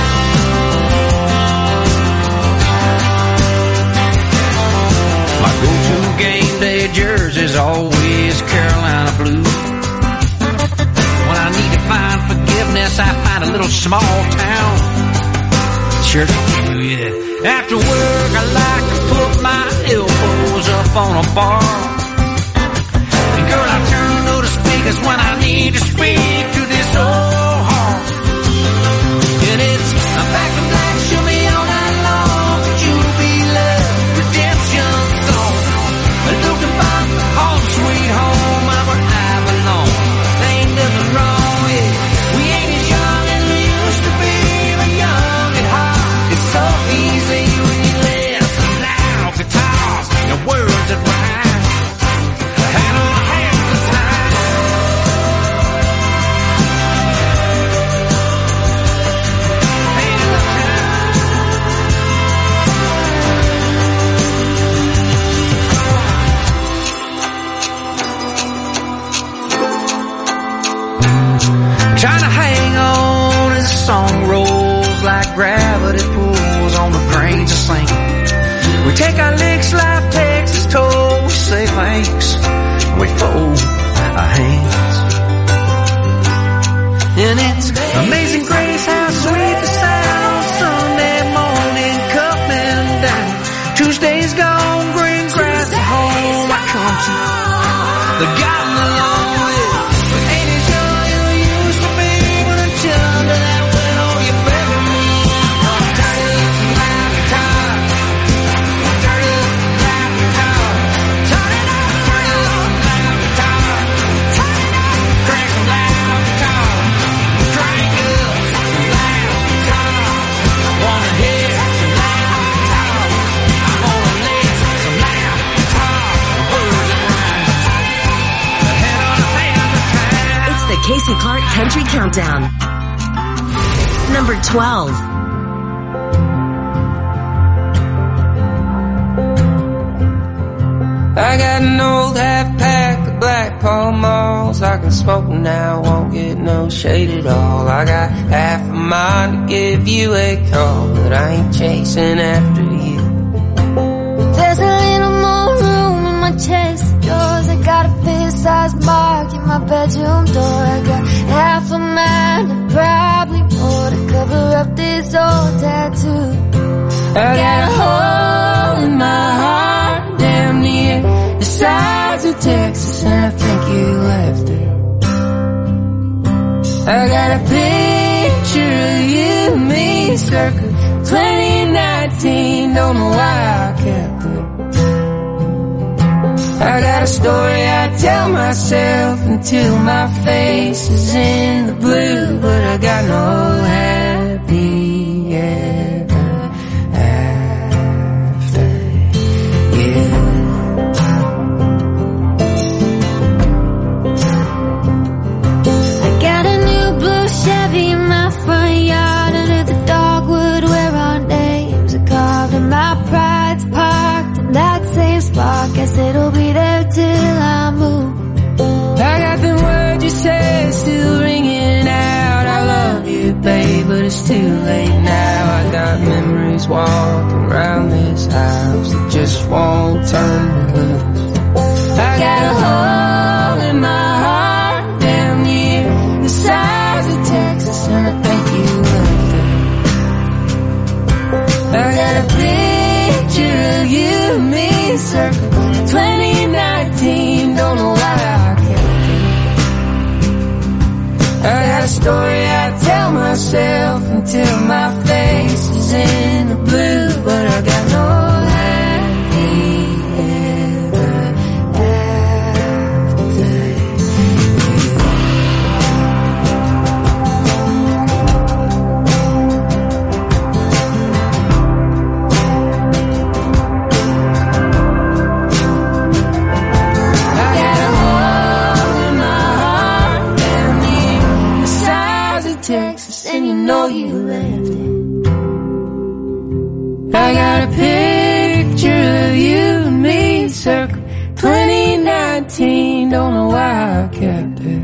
My go-to game day jersey's always Carolina blue. When I need to find forgiveness, I find a little small town church pew, yeah. After work, I like to put my elbows up on a bar. And girl, I turn to the speakers when I need to speak to this old heart. And it's a back to black, show me all night long. Could you be love, redemption song? Looking back, home sweet home, I'm where I belong. There ain't nothing wrong, yeah. We ain't as young as we used to be, but young and hot. It's so easy when you listen loud. Guitars and words that rhyme, hand on hand the time. Hand on trying to hang on as the song rolls like gravity pulls on the grains of sand. We take our licks like Texas toll, we say thanks, we fold our hands. And it's amazing grace how sweet the sound on Sunday morning coming down. Tuesday's gone, green grass at home I come to. The gotten along with, but ain't as young as we used to be when I'm chilling to that window you better me. I'm turning up some loud guitar. I'm turning up some loud guitar. Turning up, turning up some loud guitar. Turning up, crank some loud guitar. Crank up some loud guitar. I wanna hear some loud guitar. I wanna listen some loud guitar. Words and rhymes. Head on a hand of time. It's the Casey Clark Country Countdown. Number twelve. I got an old half pack of Black Pall Malls. I can smoke now, won't get no shade at all. I got half a mind to give you a call, but I ain't chasing after you. There's a little more room in my chest of drawers. I got a fist-sized mark in my bedroom door. I got half a mind and probably more to cover up this old tattoo. I got a hole in my heart damn near the size of Texas, and I think you left it. I got a picture of you and me circa twenty nineteen, don't know why I kept it. I got a story I tell myself until my face is in the blue, but I got no happy ever after you. I got a new blue Chevy in my front yard under the dogwood where our names are carved, and my pride's parked in that same spot. Guess it'll be there till I move. I got the words you said still ringing out. I love you, babe, but it's too late now. I got memories walking around this house that just won't turn me loose. I got a hole in my heart down near the size of Texas, and I think you left it. I got a picture of you and me circa twenty nineteen, don't know got a story I tell myself until my face is in the blue, but I got no happy ever after you. I got a hole in my heart down in the sides of Texas, and you know you left it. I got a picture of you and me circa twenty nineteen, don't know why I kept it.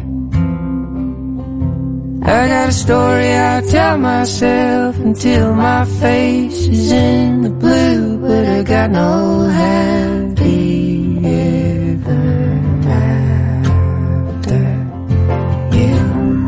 I got a story I tell myself until my face is in the blue, but I got no happy ever after you.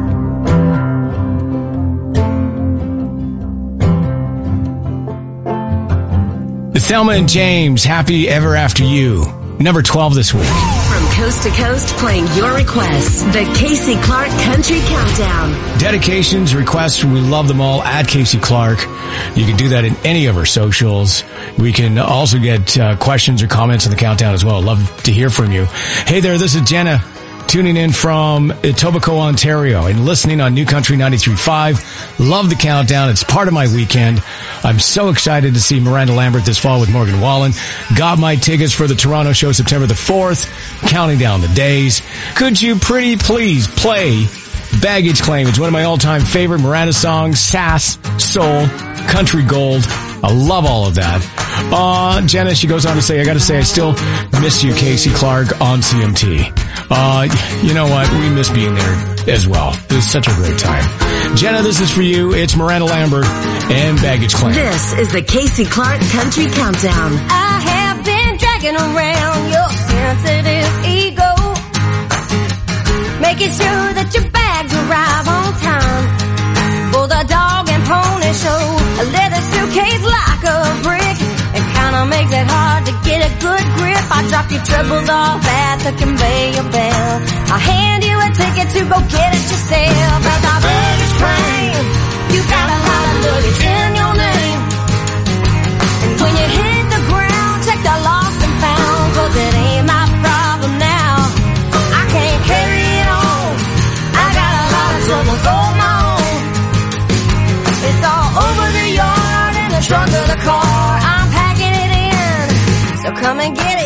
Thelma and James, Happy Ever After You. Number twelve this week. From coast to coast, playing your requests. The Casey Clark Country Countdown. Dedications, requests, we love them all at Casey Clark. You can do that in any of our socials. We can also get uh, questions or comments on the countdown as well. Love to hear from you. Hey there, this is Jenna, tuning in from Etobicoke, Ontario, and listening on New Country ninety-three point five. Love the countdown. It's part of my weekend. I'm so excited to see Miranda Lambert this fall with Morgan Wallen. Got my tickets for the Toronto show September the fourth. Counting down the days. Could you pretty please play Baggage Claim? It's one of my all-time favorite Miranda songs. Sass, soul, country gold. I love all of that. Uh, Jenna, she goes on to say, I gotta say, I still miss you, Casey Clark, on C M T. Uh, you know what? We miss being there as well. It was such a great time. Jenna, this is for you. It's Miranda Lambert and Baggage Claim. This is the Casey Clark Country Countdown. I have been dragging around your sensitive ego, making sure that your bags arrive on time for the dog and pony show. A leather suitcase like a brick, it kinda makes it hard to get a good grip. I drop your troubles off at the conveyor belt. I hand you a ticket to go get it yourself. As our baggage claim, you got a lot of luggage in your name. And when you hit the ground, check the lost and found, 'cause it ain't my problem now. I can't carry it on. I got a lot of troubles on my own. It's all over the yard in the trunk of the car. I'm packing it in, so come and get it.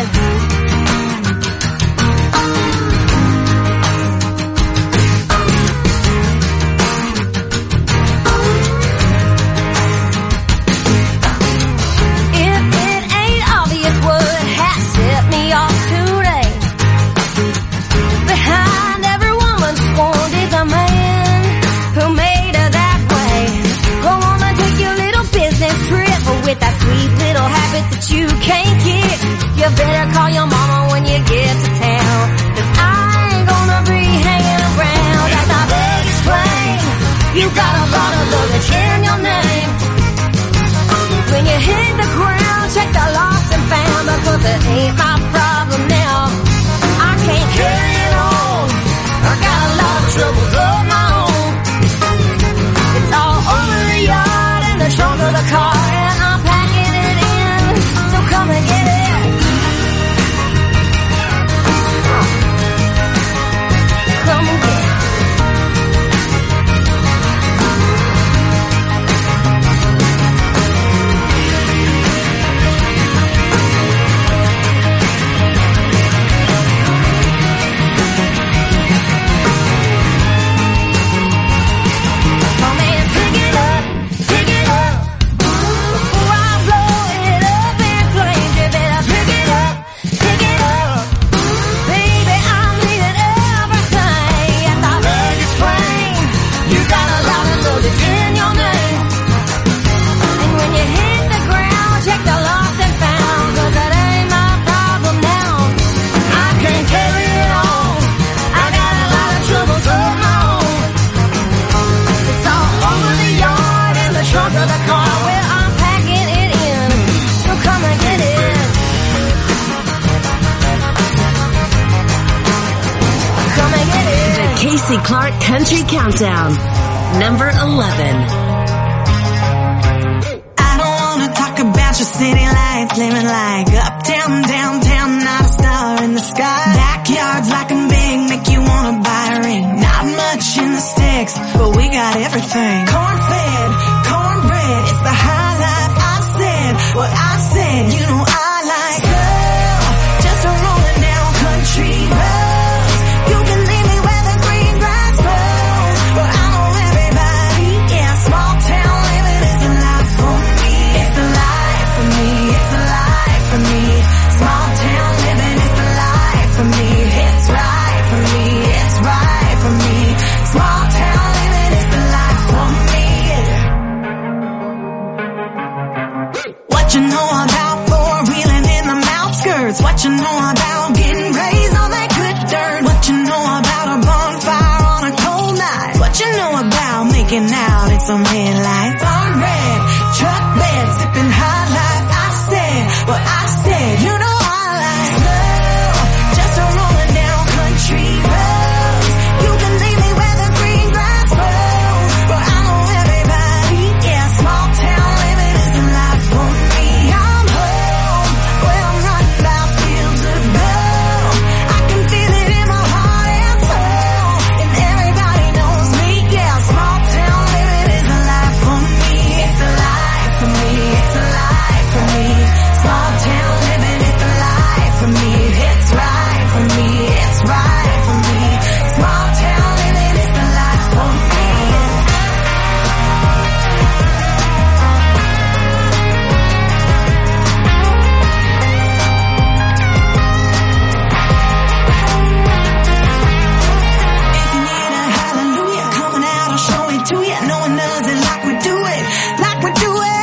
If it ain't obvious what has set me off today, behind every woman's scorned is a man who made her that way. Go on and take your little business trip with that sweet little habit that you can't kick. You better call your mama when you get to town, 'cause I ain't gonna be hanging around. That's my baggage claim. You got a lot of luggage in your name. When you hit the ground, check the lost and found, because it ain't my problem now. I can't carry it on. I got a lot of troubles of my own. It's all over the yard in the trunk of the car, and I'm packing it in, so come and get it. Come and get it. Casey Clark Country Countdown. Number eleven. I don't wanna talk about your city lights, living like uptown, downtown, not a star in the sky. Backyards like a big, make you wanna buy a ring. Not much in the sticks, but we got everything. Corn-fed, cornbread, it's the high life. I said what I said, you know I like slow, just a rolling down country roads. You can leave me where the green grass grows, but I know everybody, yeah, small town living is the life for me. It's the life for me, it's the life for me. Small town living is the life for me. It's right for me, it's right for me. Small town living is the life for me, yeah. What you know about four-wheeling in the outskirts? What you know about getting raised on that good dirt? What you know about a bonfire on a cold night? What you know about making out in some headlights? Farm red, truck bed, sipping high life. I said what I said, you know I like slow, just a rolling down country roads. You can leave me where the green grass grows, but I know everybody, yeah, small town living is the life for me. I'm home, where I'm running about fields of gold. I can feel it in my heart and soul, and everybody knows me, yeah, small town living is the life for me. It's the life for me, it's the life for me. Small town living is the life for me. It's right for me, it's right for me. Small town living is the life for me. If you need a hallelujah coming out, I'll show it to you. No one does it like we do it, like we do it.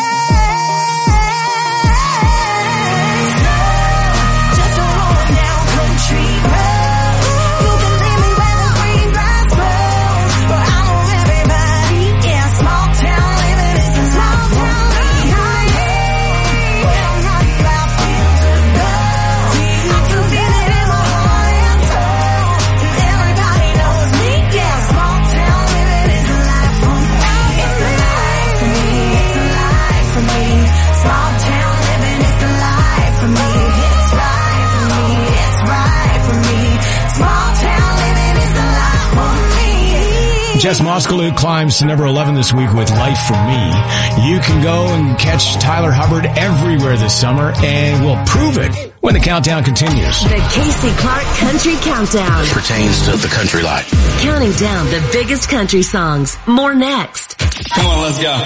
Just a rolling down country roads. You can leave me where the green grass grows, but I know everybody, yeah, small town living is the small town living. I'm home, where I'm running about fields of gold. I can feel it in my heart and soul, and everybody knows me, yeah, small town living is the life for me. It's the life for me, it's the life for me. Small town living is the life for me. It's right for me, it's right for me. Small town living is the life for me. Jess Moskalu climbs to number eleven this week with Life for Me. You can go and catch Tyler Hubbard everywhere this summer, and we'll prove it when the countdown continues. The Casey Clark Country Countdown. Pertains to the country life. Counting down the biggest country songs. More next. Come on, let's go.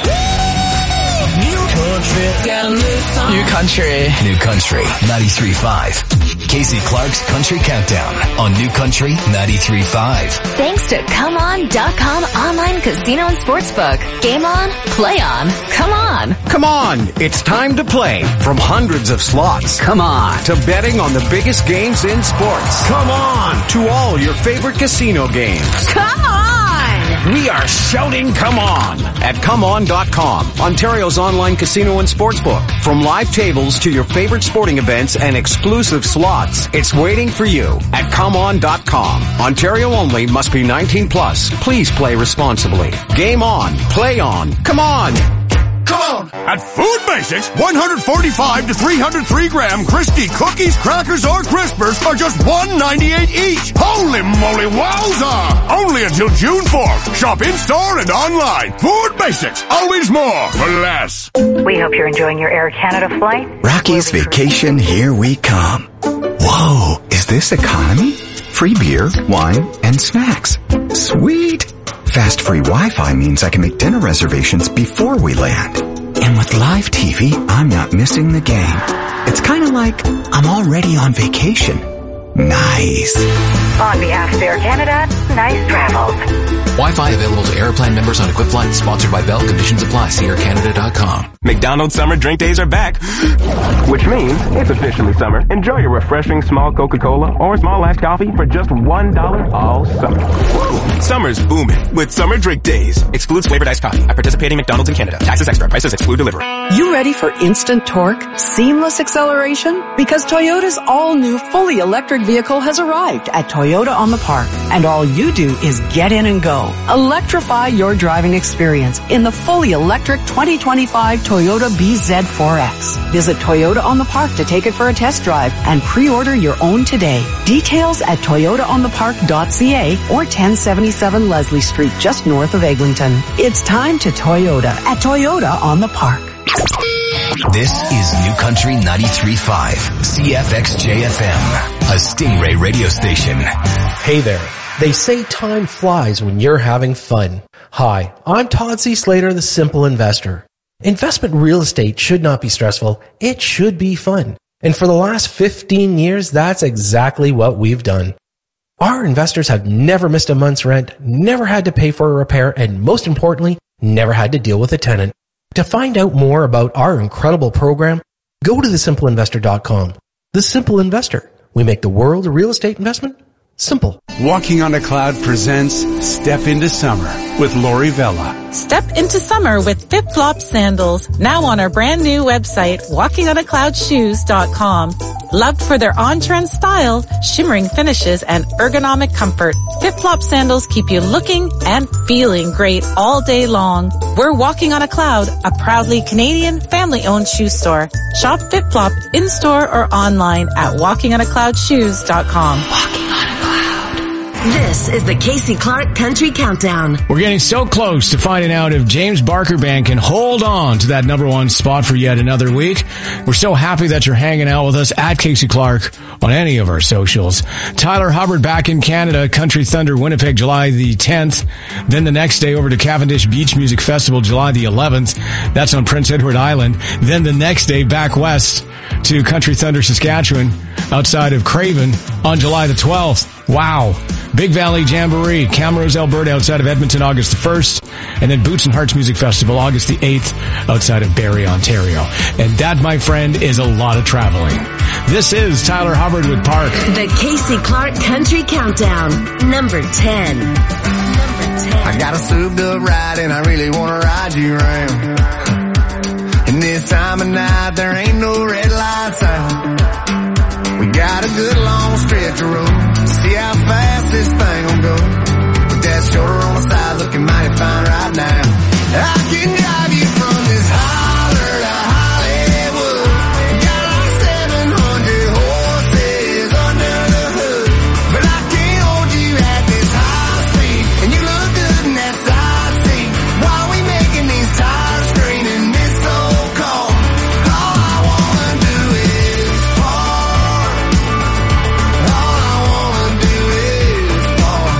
New country. New country. ninety-three point five. Casey Clark's Country Countdown on New Country ninety-three point five. Thanks to Come On dot com online casino and sportsbook. Game on, play on, come on. Come on, it's time to play. From hundreds of slots. Come on. To betting on the biggest games in sports. Come on. To all your favorite casino games. Come on! We are shouting come on at Come On dot com, Ontario's online casino and sportsbook. From live tables to your favorite sporting events and exclusive slots, it's waiting for you at Come On dot com. Ontario only, must be nineteen plus. Please play responsibly. Game on. Play on. Come on. Come on! At Food Basics, one forty-five to three hundred three gram Christie cookies, crackers, or crispers are just one ninety-eight each. Holy moly wowza! Only until June fourth. Shop in-store and online. Food Basics. Always more for less. We hope you're enjoying your Air Canada flight. Rocky's Vacation, here we come. Whoa, is this economy? Free beer, wine, and snacks. Sweet! Fast free Wi-Fi means I can make dinner reservations before we land. And with live T V, I'm not missing the game. It's kind of like I'm already on vacation. Nice. On behalf of Air Canada, nice travels. Wi-Fi available to Airplan members on equipped flights. Sponsored by Bell. Conditions apply. See air canada dot com. McDonald's Summer Drink Days are back, which means it's officially summer. Enjoy your refreshing small Coca-Cola or small iced coffee for just one dollar all summer. Whoa. Summer's booming with Summer Drink Days. Excludes flavored iced coffee at participating McDonald's in Canada. Taxes extra. Prices exclude delivery. You ready for instant torque, seamless acceleration? Because Toyota's all-new fully electric vehicle has arrived at Toyota on the Park. And all you do is get in and go. Electrify your driving experience in the fully electric twenty twenty-five Toyota B Z four X. Visit Toyota on the Park to take it for a test drive and pre-order your own today. Details at toyota on the park dot c a or ten seventy-seven Leslie Street, just north of Eglinton. It's time to Toyota at Toyota on the Park. This is New Country ninety-three point five, C F X J F M, a Stingray radio station. Hey there. They say time flies when you're having fun. Hi, I'm Todd C. Slater, the Simple Investor. Investment real estate should not be stressful. It should be fun. And for the last fifteen years, that's exactly what we've done. Our investors have never missed a month's rent, never had to pay for a repair, and most importantly, never had to deal with a tenant. To find out more about our incredible program, go to the simple investor dot com. The Simple Investor. We make the world of real estate investment simple. Walking on a Cloud presents Step into Summer with Lori Vella. Step into summer with Flip Flop Sandals, now on our brand new website, walking on a cloud shoes dot com. Loved for their on-trend style, shimmering finishes, and ergonomic comfort, Flip Flop Sandals keep you looking and feeling great all day long. We're Walking on a Cloud, a proudly Canadian family-owned shoe store. Shop Flip Flop in-store or online at walking on a cloud shoes dot com. Walking on a Cloud. This is the Casey Clark Country Countdown. We're getting so close to finding out if James Barker Band can hold on to that number one spot for yet another week. We're so happy that you're hanging out with us at Casey Clark on any of our socials. Tyler Hubbard back in Canada, Country Thunder Winnipeg, July the tenth. Then the next day over to Cavendish Beach Music Festival, July the eleventh. That's on Prince Edward Island. Then the next day back west to Country Thunder Saskatchewan outside of Craven on July the twelfth. Wow. Big Valley Jamboree, Camrose, Alberta, outside of Edmonton, August the first. And then Boots and Hearts Music Festival, August the eighth, outside of Barrie, Ontario. And that, my friend, is a lot of traveling. This is Tyler Hubbard with Park. The Casey Clark Country Countdown, number ten. Number ten. I got a souped up ride and I really want to ride you around. And this time of night, there ain't no red lights out. We got a good long stretch of road. See how fast this thing gon' go. With that shoulder on the side looking mighty fine right now. I can drive you from this holler to Hollywood. Got like seven hundred horses under the hood. But I can't hold you at this high speed. And you look good in that side seat. While we making these tires screen in this old car. All I wanna do is park. All I wanna do is park.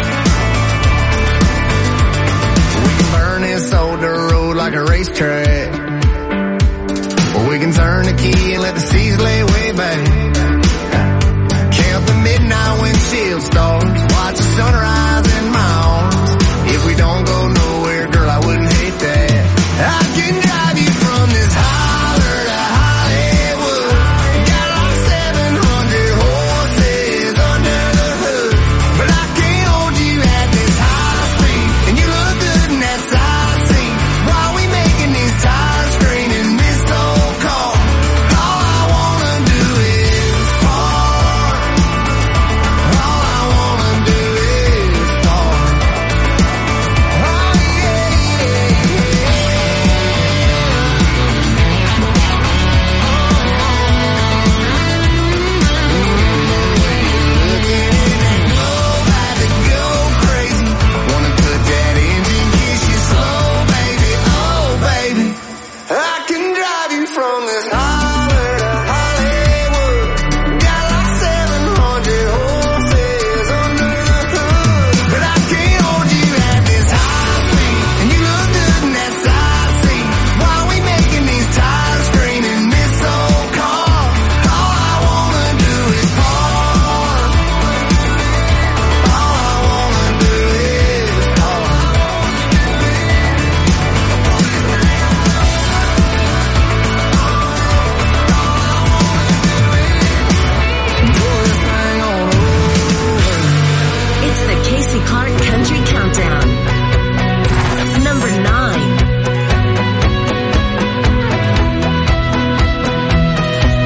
We can burn this old dirt road like a racetrack. Or we can turn the key and let the seas lay way back. Count the midnight windshield stars. Watch the sunrise in my arms. If we don't go nowhere, girl, I wouldn't hate that. I can drive you from this holler to Hollywood. Got like seven hundred horses under the hood. But I can't hold you at this high speed. And you look good in that side seat. While we making these tires screen in this old car. All I wanna do is park. All I wanna do is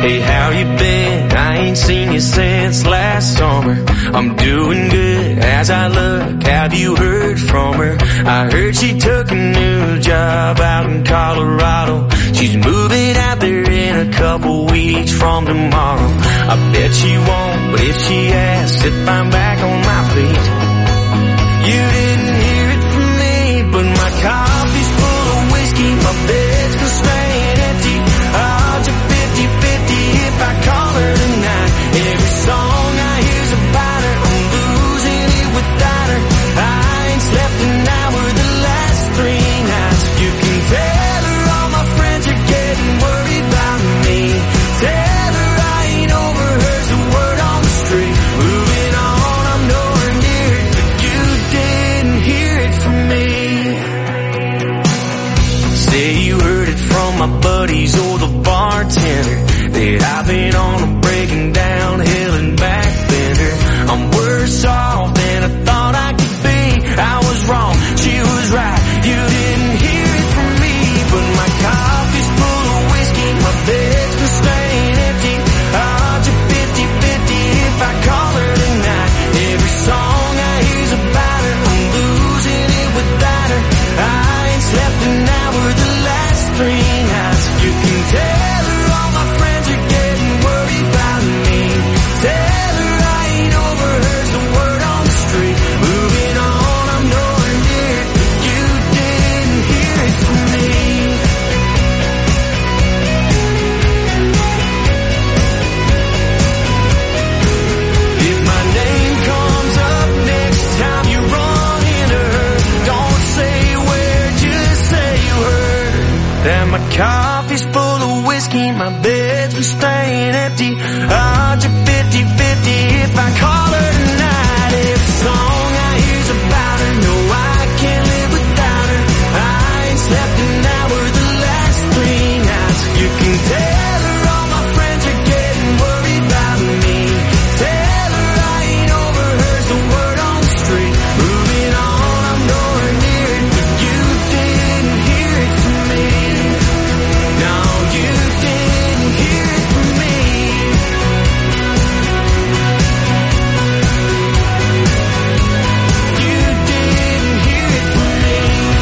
Hey, how you been? I ain't seen you since last summer. I'm doing good as I look. Have you heard from her? I heard she took a new job out in Colorado. She's moving out there in a couple weeks from tomorrow. I bet she won't, but if she asks if I'm back on my feet, you didn't hear it from me, but my coffee's full of whiskey, my bed's been staying empty. Odds are fifty-fifty if I call her tonight. Every song I hear's about her, I'm losing it without her. I ain't slept an hour the last three nights. You can tell her all my friends are getting worried about me. Tell her I ain't over her's the word on the street. Moving on, I'm nowhere near it, but you didn't hear it from me. Say you heard it from my buddies or the bartender that I've been on a breaking down hill and back bender. I'm worse off than I thought I could be. I was wrong, she was right. You didn't hear it from me, but my coffee's full of whiskey, my bed's been staying empty. Odds are fifty-fifty if I call her tonight. Every song I hear's about her, I'm losing it without her. I ain't slept an hour the last three nights. You can tell her all my friends are getting worried about me. Tell her I ain't over her's the word on the street. Moving on, I'm nowhere near it, but you didn't hear it from me. If my name comes up next time you run into her, don't say where, just say you heard that my coffee's full of whiskey, my bed's been staying empty. Odds are fifty-fifty if I call her tonight. Every song I hear's about her, no, I can't live without her. I ain't slept an hour the last three nights. You can tell her all my friends are getting worried about me. Tell her I ain't over her's the word on the street. Moving on, I'm nowhere near it, but you didn't hear it from me. No, you didn't hear it from me. You didn't hear it from me.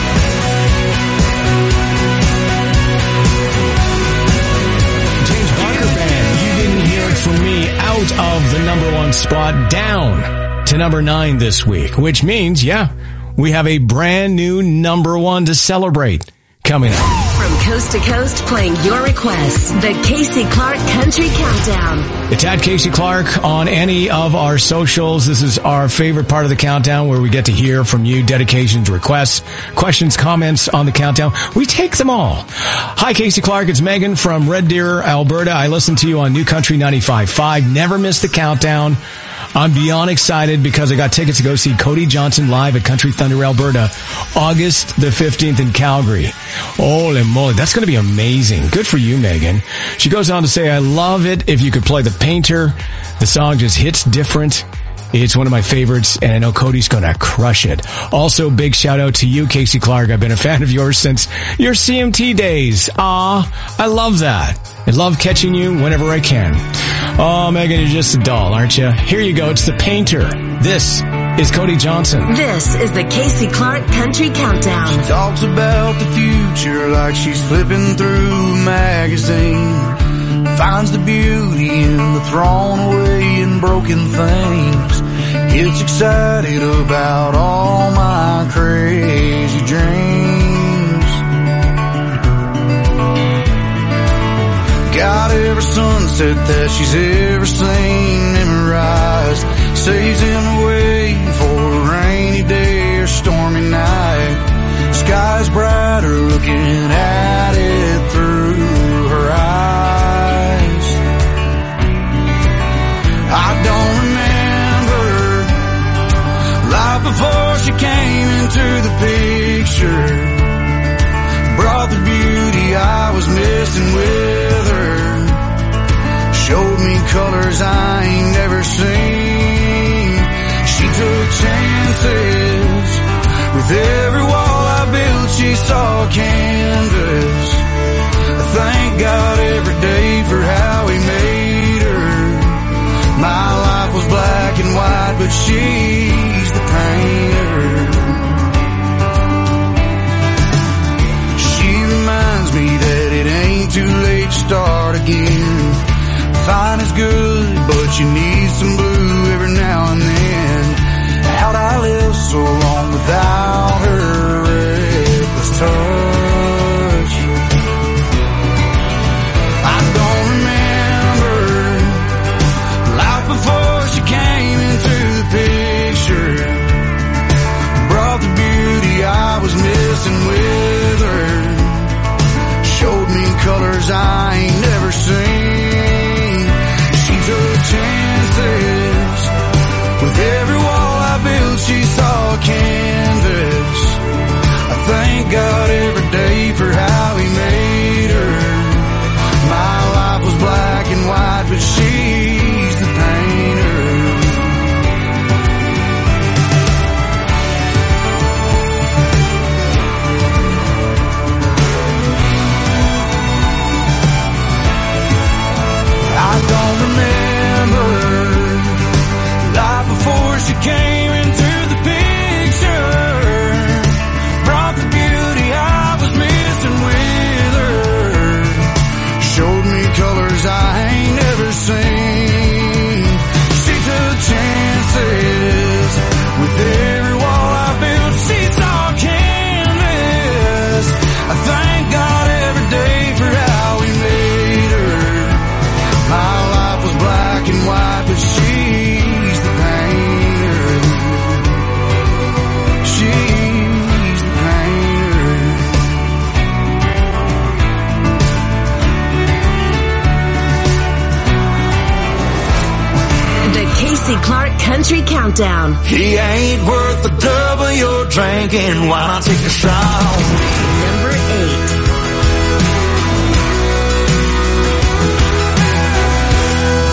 James Barker Band, You Didn't Hear It From Me, out of the number one spot, down to number nine this week, which means, yeah, we have a brand new number one to celebrate coming up. From coast to coast, playing your requests. The Casey Clark Country Countdown. It's at Casey Clark on any of our socials. This is our favorite part of the countdown where we get to hear from you. Dedications, requests, questions, comments on the countdown. We take them all. Hi, Casey Clark. It's Megan from Red Deer, Alberta. I listen to you on New Country ninety-five point five. Never miss the countdown. I'm beyond excited because I got tickets to go see Cody Johnson live at Country Thunder, Alberta, August the fifteenth in Calgary. Holy moly, that's going to be amazing. Good for you, Megan. She goes on to say, I love it if you could play The Painter. The song just hits different. It's one of my favorites, and I know Cody's going to crush it. Also, big shout out to you, Casey Clark. I've been a fan of yours since your C M T days. Ah, I love that. I love catching you whenever I can. Oh, Megan, you're just a doll, aren't you? Here you go. It's The Painter. This is Cody Johnson. This is the Casey Clark Country Countdown. She talks about the future like she's flipping through a magazine. Finds the beauty in the thrown away and broken things. Gets excited about all my crazy dreams. Got every sunset that she's ever seen memorized. Saves him away for a rainy day or stormy night. Sky's brighter looking at it through her eyes. I don't remember life before she came into the picture. Brought the beauty I was missing with her. Showed me colors I ain't never seen. She took chances. With every wall I built, she saw canvas. I thank God every day for how he made Casey Clark Country Countdown. He ain't worth the double you're drinking. Why not take a shot on me?